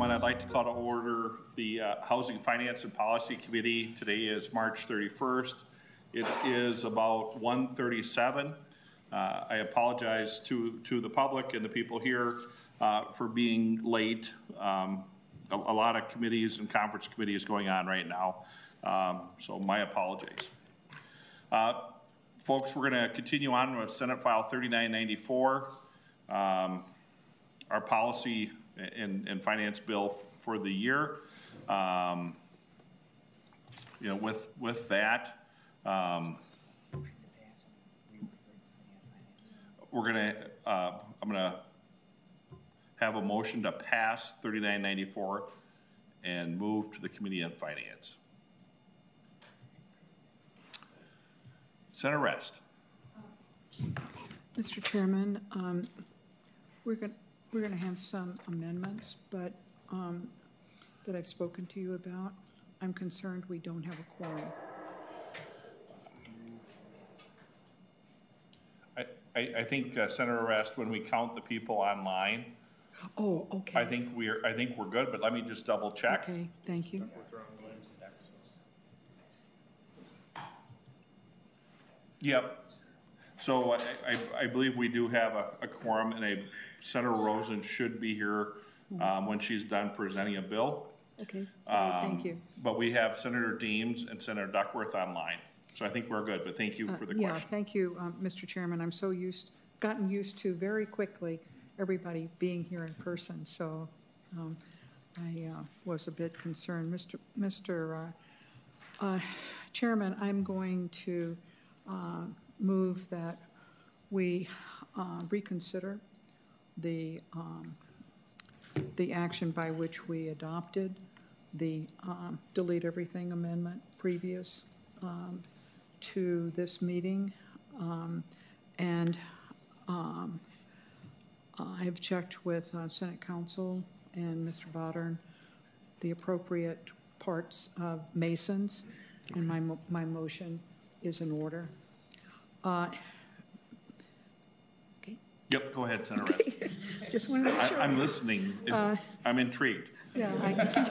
everyone. I'd like to call to order the Housing Finance and Policy Committee. Today is March 31st. It is about 1:37. I apologize to the public and the people here for being late. A lot of committees and conference committees going on right now, so my apologies. Folks, we're going to continue on with Senate File 3994, our policy and finance bill for the year. With that, I'm gonna have a motion to pass 3994 and move to the Committee on Finance. Senator Rest. Mr. Chairman, we're going to have some amendments, but that I've spoken to you about. I'm concerned we don't have a quorum. I think Senator Rest, when we count the people online. Oh, okay. I think we're good, but let me just double check. Okay, thank you. Yep. So I believe we do have a quorum, and Senator Rosen should be here when she's done presenting a bill. Okay, thank you. But we have Senator Deems and Senator Duckworth online. So I think we're good, but thank you for the question. Yeah, thank you, Mr. Chairman. I'm so gotten used to very quickly everybody being here in person, so I was a bit concerned. Mr. Chairman, I'm going to move that we reconsider the action by which we adopted the delete everything amendment previous to this meeting, and I've checked with Senate Counsel and Mr. Bodern the appropriate parts of Masons, and my motion is in order. Okay. Yep, go ahead, Senator Rest. Just wanted to make sure. I'm listening. I'm intrigued. Yeah, I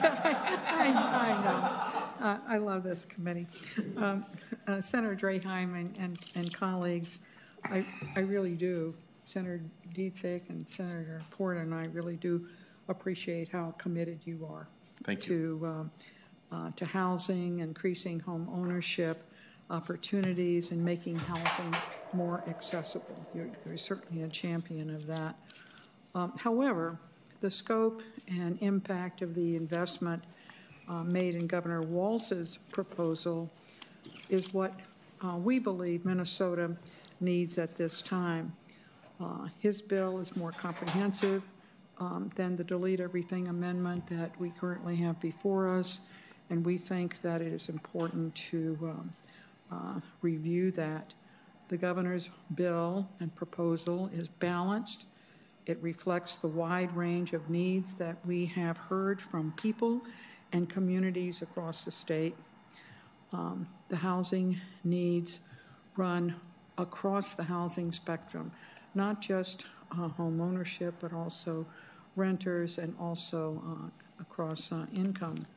know. I love this committee. Senator Draheim and colleagues, I really do. Senator Dietzig and Senator Porter and I really do appreciate how committed you are. Thank you. To housing, increasing home ownership opportunities, and making housing more accessible. You're certainly a champion of that. However, the scope and impact of the investment made in Governor Walz's proposal is what we believe Minnesota needs at this time. His bill is more comprehensive than the delete everything amendment that we currently have before us, and we think that it is important to review that. The governor's bill and proposal is balanced. It reflects the wide range of needs that we have heard from people and communities across the state. The housing needs run across the housing spectrum, not just home ownership, but also renters and also across income.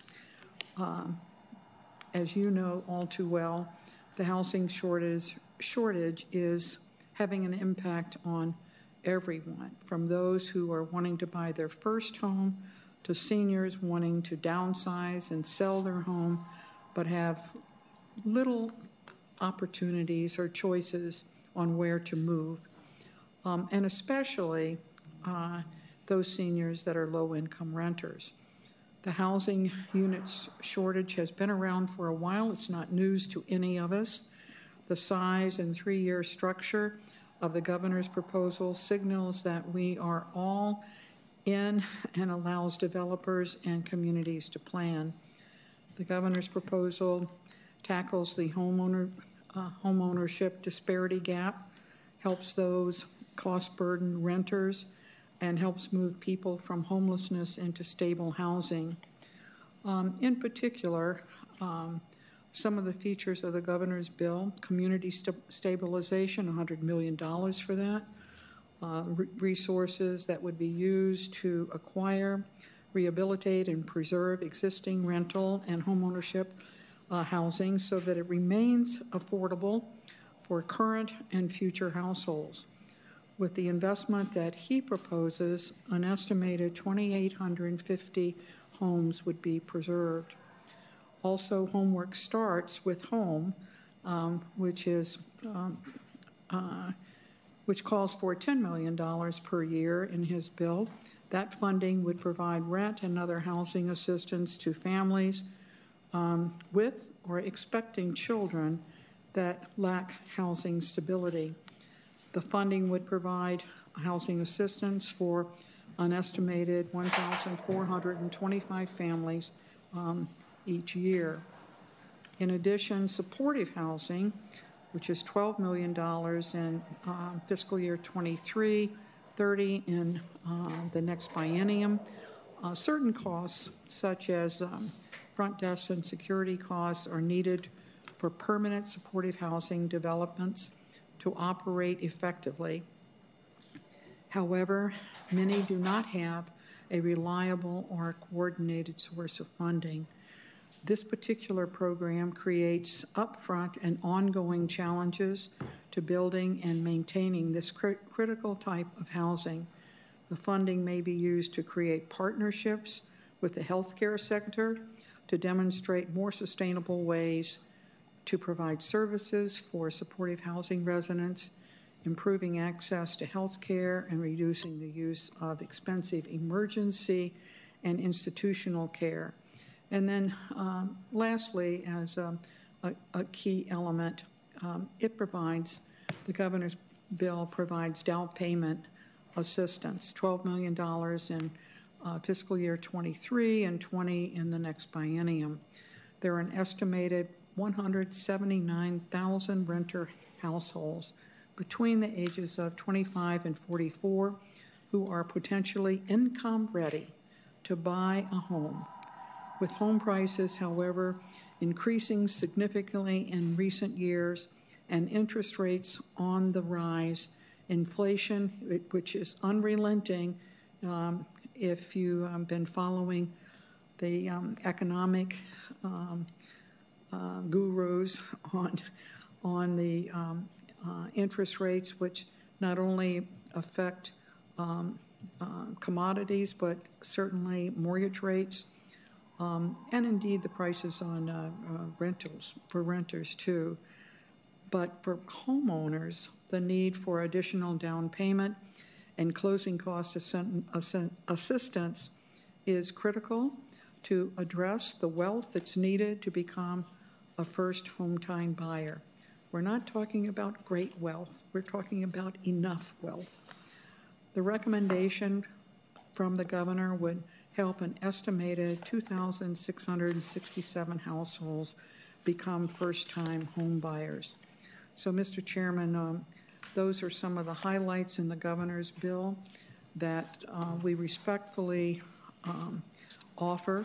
As you know all too well, the housing shortage is having an impact on everyone, from those who are wanting to buy their first home to seniors wanting to downsize and sell their home but have little opportunities or choices on where to move, and especially those seniors that are low-income renters. The housing units shortage has been around for a while. It's not news to any of us. The size and 3-year structure of the governor's proposal signals that we are all in and allows developers and communities to plan. The governor's proposal tackles the homeownership disparity gap, helps those cost-burdened renters, and helps move people from homelessness into stable housing. In particular, some of the features of the governor's bill: community stabilization, $100 million for that, resources that would be used to acquire, rehabilitate and preserve existing rental and homeownership housing so that it remains affordable for current and future households. With the investment that he proposes, an estimated 2,850 homes would be preserved. Also, Homework starts with Home, which calls for $10 million per year in his bill. That funding would provide rent and other housing assistance to families with or expecting children that lack housing stability. The funding would provide housing assistance for an estimated 1,425 families each year. In addition, supportive housing, which is $12 million in fiscal year 23, 30 in the next biennium. Certain costs, such as front desk and security costs, are needed for permanent supportive housing developments to operate effectively. However, many do not have a reliable or coordinated source of funding. This particular program creates upfront and ongoing challenges to building and maintaining this critical type of housing. The funding may be used to create partnerships with the healthcare sector to demonstrate more sustainable ways to provide services for supportive housing residents, improving access to health care, and reducing the use of expensive emergency and institutional care. And then lastly, as a key element, the governor's bill provides down payment assistance, $12 million in fiscal year 23 and 20 in the next biennium. There are an estimated 179,000 renter households between the ages of 25 and 44 who are potentially income ready to buy a home. With home prices, however, increasing significantly in recent years and interest rates on the rise, inflation, which is unrelenting, if you've been following the economic gurus on the interest rates, which not only affect commodities, but certainly mortgage rates, and indeed the prices on rentals, for renters too. But for homeowners, the need for additional down payment and closing cost assistance is critical to address the wealth that's needed to become a first home-time buyer. We're not talking about great wealth. We're talking about enough wealth. The recommendation from the governor would help an estimated 2,667 households become first-time home buyers. So, Mr. Chairman, those are some of the highlights in the governor's bill that we respectfully offer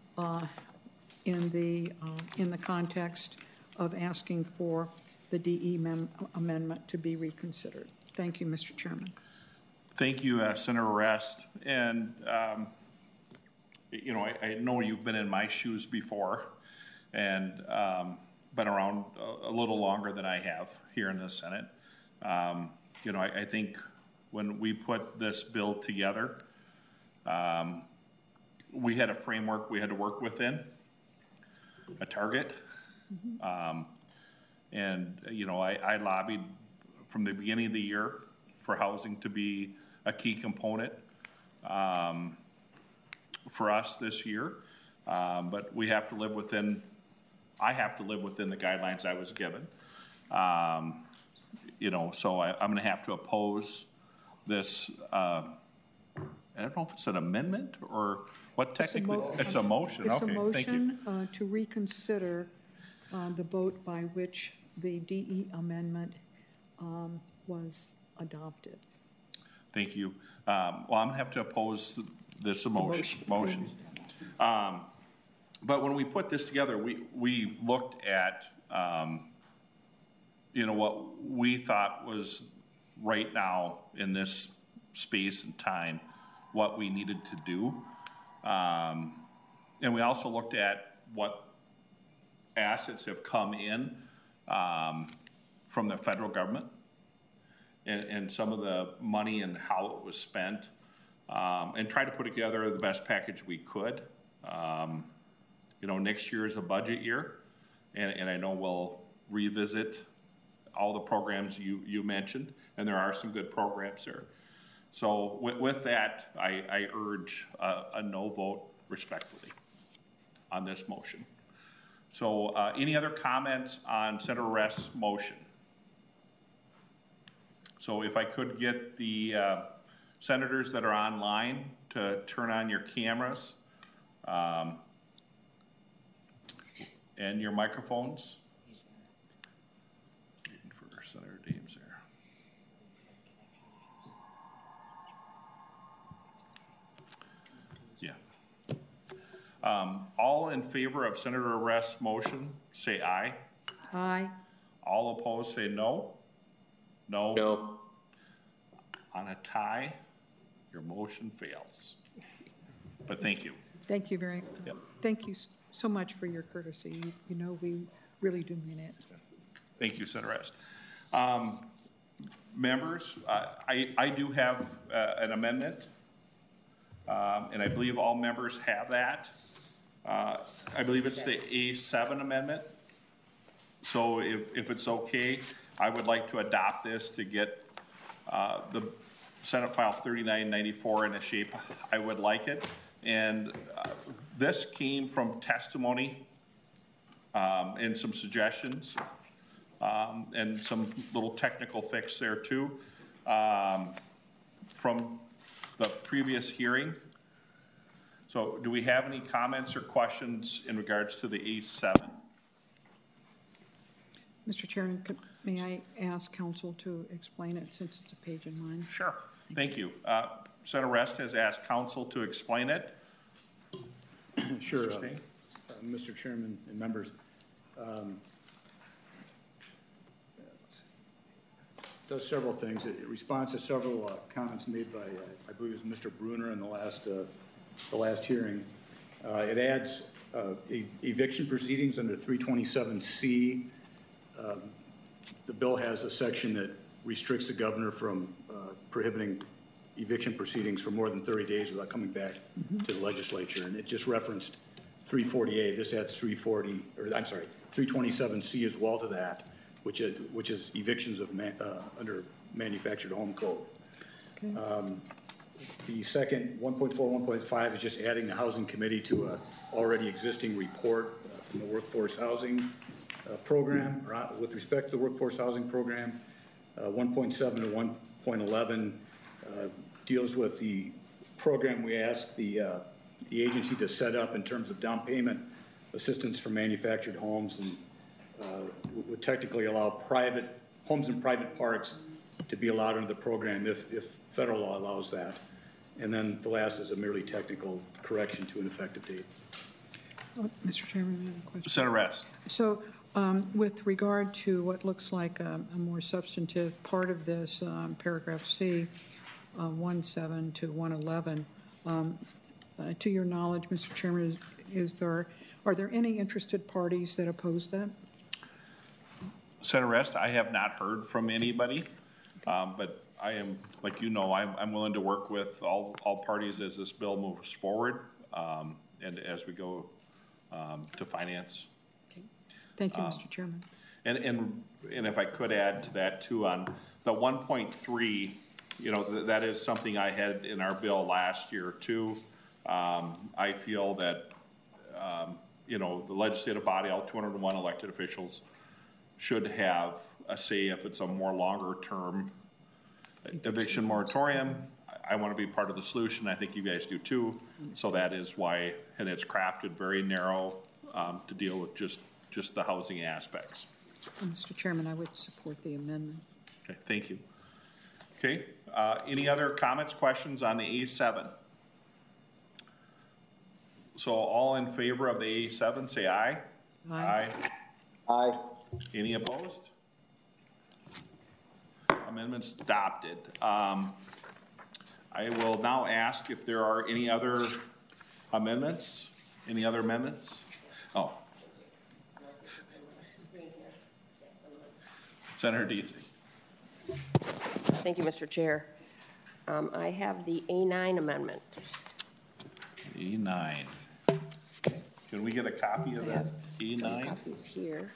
in the context of asking for the DE amendment to be reconsidered. Thank you, Mr. Chairman. Thank you, Senator Rest. And, you know, I know you've been in my shoes before and been around a little longer than I have here in the Senate. You know, I think when we put this bill together, we had a framework we had to work within, a target. And, you know, I lobbied from the beginning of the year for housing to be a key component for us this year. But we have to live within, I have to live within the guidelines I was given. You know, so I'm going to have to oppose this. I don't know if it's an amendment or what technically. It's a motion. It's okay, a motion to reconsider the vote by which the DE amendment was adopted. Thank you. Well, I'm going to have to oppose this motion. But when we put this together, we looked at, you know, what we thought was right now in this space and time, what we needed to do. And we also looked at what assets have come in from the federal government and some of the money and how it was spent, and try to put together the best package we could. You know, next year is a budget year, and I know we'll revisit all the programs you mentioned, and there are some good programs there. So with that, I urge a no vote respectfully on this motion. So any other comments on Senator Rest's motion? So if I could get the senators that are online to turn on your cameras and your microphones. Waiting for Senator Dames there. All in favor of Senator Rest's motion, say aye. Aye. All opposed, say no. No. No. On a tie, your motion fails. But thank you. Thank you very, Yep. thank you so much for your courtesy. You know, we really do mean it. Thank you, Senator Rest. Members, I do have an amendment, and I believe all members have that. I believe it's the A7 amendment. So if it's okay, I would like to adopt this to get the Senate File 3994 in a shape I would like it. And this came from testimony and some suggestions and some little technical fix there too from the previous hearing. So do we have any comments or questions in regards to the A7? Mr. Chairman, may I ask counsel to explain it since it's a page in mine? Sure. Thank you. Senator Rest has asked counsel to explain it. Sure. Mr. Chairman and members, does several things. It responds to several comments made by, I believe it was Mr. Bruner in the last hearing. It adds eviction proceedings under 327C. The bill has a section that restricts the governor from prohibiting eviction proceedings for more than 30 days without coming back to the legislature. And it just referenced 340A. This adds 327C as well to that, which is evictions of under manufactured home code. Okay. The second 1.4, 1.5 is just adding the housing committee to a already existing report from the workforce housing program. With respect to the workforce housing program, 1.7 to 1.11 deals with the program we asked the agency to set up in terms of down payment assistance for manufactured homes, and would technically allow private homes and private parks to be allowed under the program if federal law allows that. And then the last is a merely technical correction to an effective date. Mr. Chairman, I have a question. Senator Rest. So with regard to what looks like a more substantive part of this, paragraph C, 1.7 to 1.11, to your knowledge, Mr. Chairman, are there any interested parties that oppose that? Senator Rest, I have not heard from anybody, but I am, like you know, I'm willing to work with all parties as this bill moves forward and as we go to finance. Okay. Thank you, Mr. Chairman. And if I could add to that too, on the 1.3, you know, that is something I had in our bill last year too. I feel that, you know, the legislative body, all 201 elected officials, should have a say if it's a more longer term eviction moratorium. I want to be part of the solution. I think you guys do too. So that is why, and it's crafted very narrow to deal with just the housing aspects. Mr. Chairman, I would support the amendment. Okay, thank you. Okay, any other comments, questions on the A7? So all in favor of the A7, say aye. Aye. Aye. Any opposed? Amendment's adopted. I will now ask if there are any other Amendments? Any other amendments? Oh. Senator Dietz. Thank you, Mr. Chair. I have the A9 amendment. A9. Can we get a copy of that Some A9? copies here.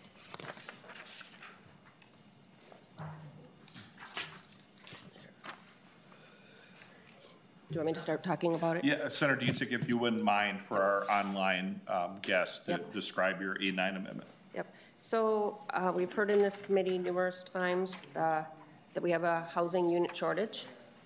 Do you want me to start talking about it? Yeah, Senator Dietz, if you wouldn't mind for our online guests to describe your A9 amendment. Yep. So we've heard in this committee numerous times that we have a housing unit shortage.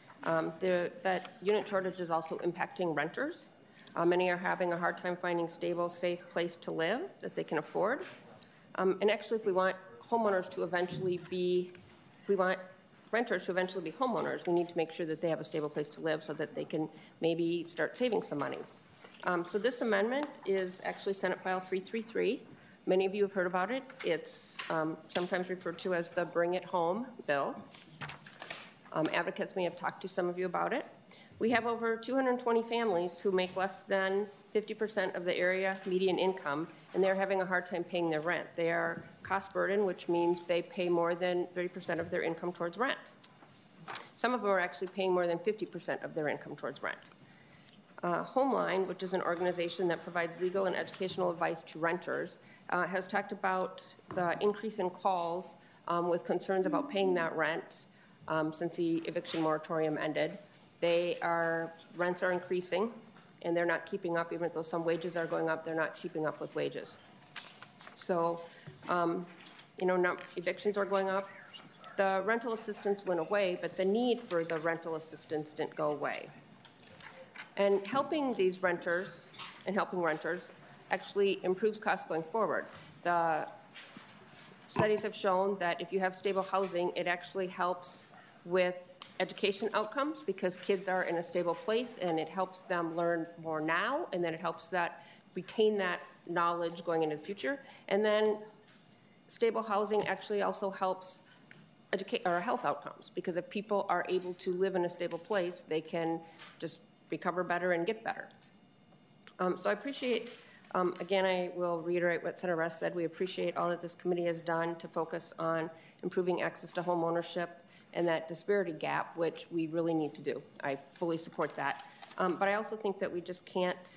That unit shortage is also impacting renters. Many are having a hard time finding stable, safe place to live that they can afford. And actually, if we want homeowners to eventually be, if we want renters to eventually be homeowners, we need to make sure that they have a stable place to live so that they can maybe start saving some money. So this amendment is actually Senate File 333. Many of you have heard about it. It's sometimes referred to as the Bring It Home bill. Advocates may have talked to some of you about it. We have over 220 families who make less than 50% of the area median income, and they're having a hard time paying their rent. They are cost burden, which means they pay more than 30% of their income towards rent. Some of them are actually paying more than 50% of their income towards rent. Homeline, which is an organization that provides legal and educational advice to renters, has talked about the increase in calls with concerns about paying that rent since the eviction moratorium ended. Rents are increasing, and they're not keeping up. Even though some wages are going up, they're not keeping up with wages. So, evictions are going up. The rental assistance went away, but the need for the rental assistance didn't go away. And helping these renters and helping renters actually improves costs going forward. The studies have shown that if you have stable housing, it actually helps with education outcomes because kids are in a stable place and it helps them learn more now, and then it helps that retain that knowledge going into the future. And then stable housing actually also helps educate our health outcomes because if people are able to live in a stable place, they can just recover better and get better. So I appreciate, again, I will reiterate what Senator Rest said. We appreciate all that this committee has done to focus on improving access to home ownership and that disparity gap, which we really need to do. I fully support that. But I also think that we just can't,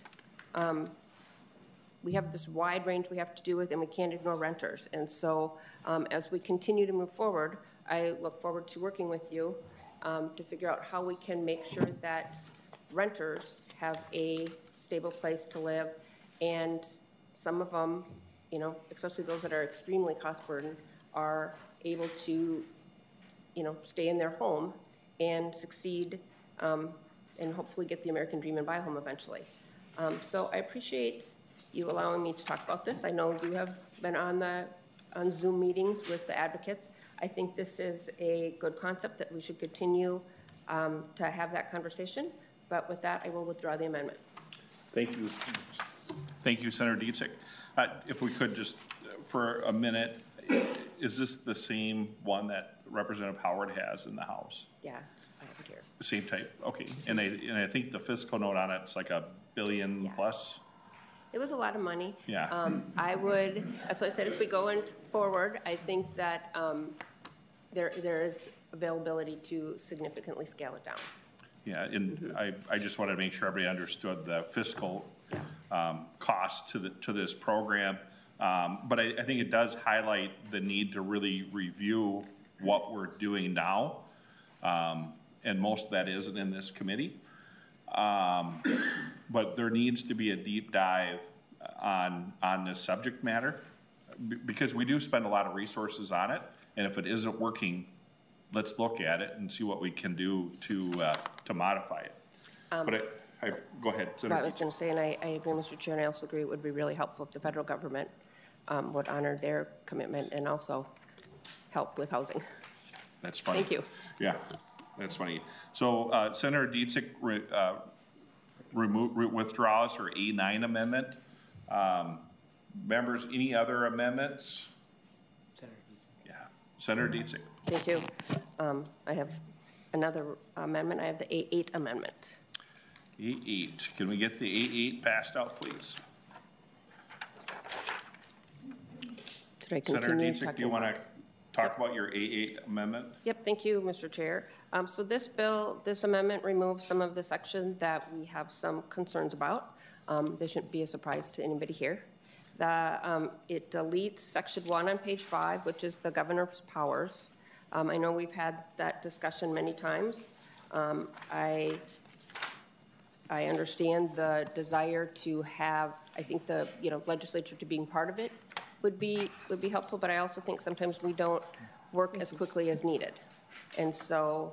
we have this wide range we have to do with, and we can't ignore renters. And so as we continue to move forward, I look forward to working with you to figure out how we can make sure that renters have a stable place to live, and some of them, especially those that are extremely cost burdened, are able to stay in their home and succeed and hopefully get the American dream and buy a home eventually. So I appreciate you allowing me to talk about this. I know you have been on Zoom meetings with the advocates. I think this is a good concept that we should continue to have that conversation. But with that, I will withdraw the amendment. Thank you. Thank you, Senator Dietz. If we could just, for a minute, is this the same one that Representative Howard has in the House? Yeah, I have it here. Same type, okay. And I think the fiscal note on it's like $1 billion plus? It was a lot of money. Yeah. That's why I said if we go forward, I think that there is availability to significantly scale it down. Yeah, and I just wanted to make sure everybody understood the fiscal cost to this program. But I think it does highlight the need to really review what we're doing now. And most of that isn't in this committee. But there needs to be a deep dive on this subject matter because we do spend a lot of resources on it. And if it isn't working, let's look at it and see what we can do to modify it. But go ahead. I was going to say, and I agree, Mr. Chair, and I also agree it would be really helpful if the federal government would honor their commitment and also help with housing. That's funny. Thank you. Yeah, that's funny. So Senator Dietz withdraws her A9 amendment. Members, any other amendments? Senator Dietz. Yeah, Senator Dietz. Thank you. I have another amendment. I have the A8 amendment. A8, can we get the A8 passed out, please? Should I Senator continue Dietrich, do talking you want about? to talk about your A8 amendment? Yep, thank you, Mr. Chair. So this amendment removes some of the section that we have some concerns about. This shouldn't be a surprise to anybody here. It deletes section 1 on page 5, which is the governor's powers. I know we've had that discussion many times. I understand the desire to have, I think the legislature to being part of it would be helpful, but I also think sometimes we don't work as quickly as needed. And so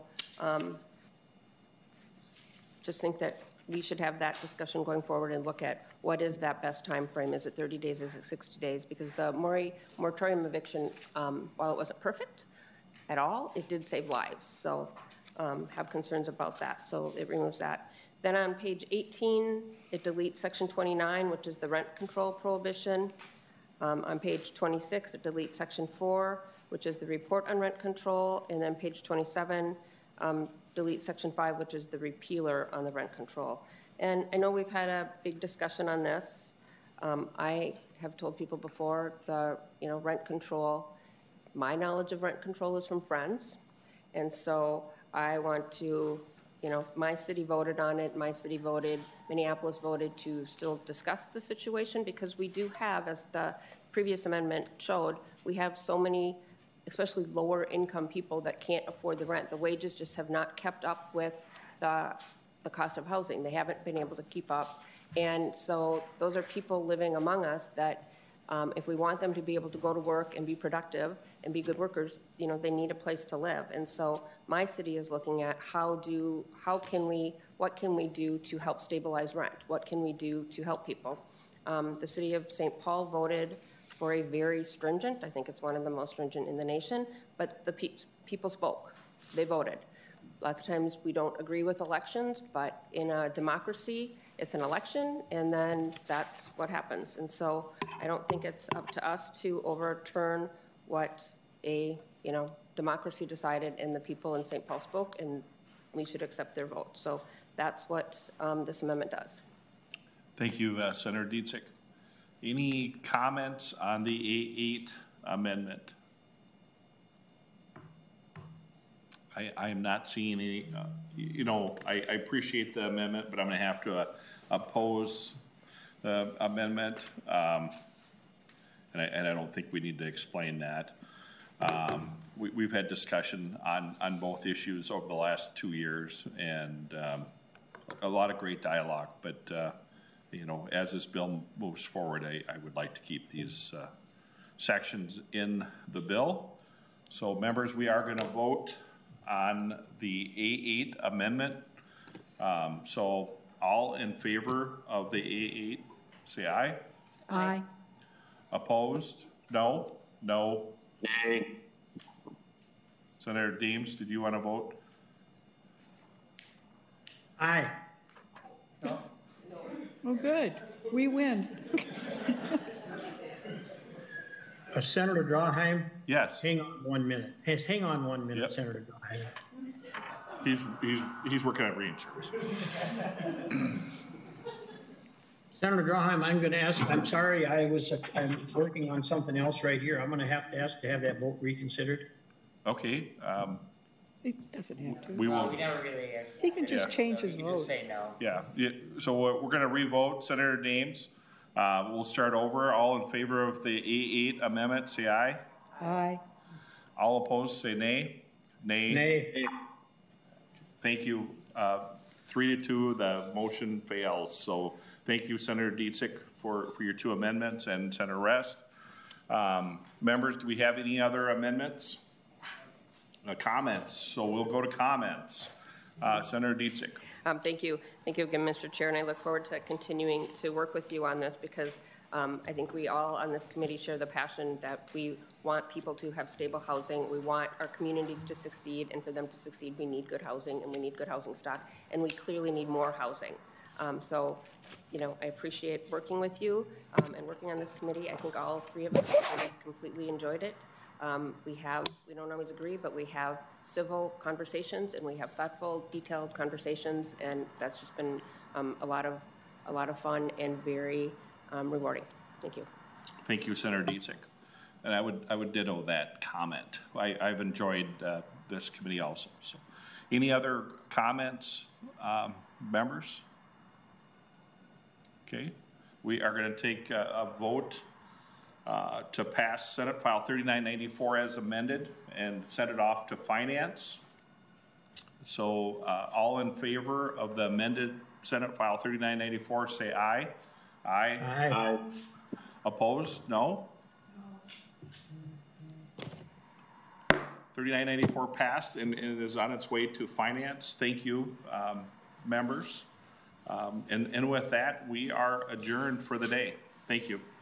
just think that we should have that discussion going forward and look at what is that best time frame. Is it 30 days? Is it 60 days? Because the moratorium eviction, while it wasn't perfect at all, it did save lives. So have concerns about that. So it removes that. Then on page 18, it deletes section 29, which is the rent control prohibition. On page 26, it deletes section 4, which is the report on rent control. And then page 27, deletes section 5, which is the repealer on the rent control. And I know we've had a big discussion on this. I have told people before the rent control, my knowledge of rent control is from friends. And so I want to, my city voted on it. My city voted, Minneapolis voted to still discuss the situation because we do have, as the previous amendment showed, we have so many, especially lower income people that can't afford the rent. The wages just have not kept up with the cost of housing. They haven't been able to keep up. And so those are people living among us that if we want them to be able to go to work and be productive and be good workers, they need a place to live. And so my city is looking at what can we do to help stabilize rent? What can we do to help people? The city of St. Paul voted for a very stringent, I think it's one of the most stringent in the nation, but the people spoke. They voted. Lots of times we don't agree with elections, but in a democracy, it's an election, and then that's what happens. And so I don't think it's up to us to overturn what a democracy decided and the people in St. Paul spoke, and we should accept their vote. So that's what this amendment does. Thank you, Senator Dietrich. Any comments on the A8 amendment? I am not seeing any, I appreciate the amendment, but I'm going to have to oppose the amendment. And I don't think we need to explain that. We've had discussion on both issues over the last 2 years and a lot of great dialogue, but as this bill moves forward, I would like to keep these sections in the bill. So members, we are going to vote on the A8 amendment. So all in favor of the A8, say aye. Aye. Opposed? No? No? Nay. Senator Deems, did you want to vote? Aye. Oh, good. We win. Senator Drawheim? Yes. Hang on 1 minute. Hang on 1 minute, Yep. Senator Drawheim. He's working on reinsurance. Senator Drawheim, I'm going to ask, I'm sorry, I'm working on something else right here. I'm going to ask to have that vote reconsidered. Okay. He doesn't have to. We will. We never really. He can just change his You can just vote. say no. Yeah. So we're going to revote Senator Deems. We'll start over. All in favor of the A8 amendment, say aye. Aye. All opposed, say nay. Nay. Nay. Thank you. 3-2, the motion fails. So thank you, Senator Dietrich, for your 2 amendments, and Senator Rest. Members, do we have any other amendments? Comments. So we'll go to comments. Senator Dietrich. Thank you. Thank you again, Mr. Chair, and I look forward to continuing to work with you on this because I think we all on this committee share the passion that we want people to have stable housing. We want our communities to succeed, and for them to succeed, we need good housing, and we need good housing stock, and we clearly need more housing. So, I appreciate working with you and working on this committee. I think all 3 of us have completely enjoyed it. We don't always agree, but we have civil conversations and we have thoughtful, detailed conversations, and that's just been a lot of fun and very rewarding. Thank you. Thank you, Senator Dezick. And I would ditto that comment. I've enjoyed this committee also. So, any other comments, members? Okay, we are going to take a vote to pass Senate File 3994 as amended and send it off to Finance. So, all in favor of the amended Senate File 3994, say aye. Aye. Aye. Opposed? No. 3994 passed and is on its way to Finance. Thank you, members. And with that, we are adjourned for the day. Thank you.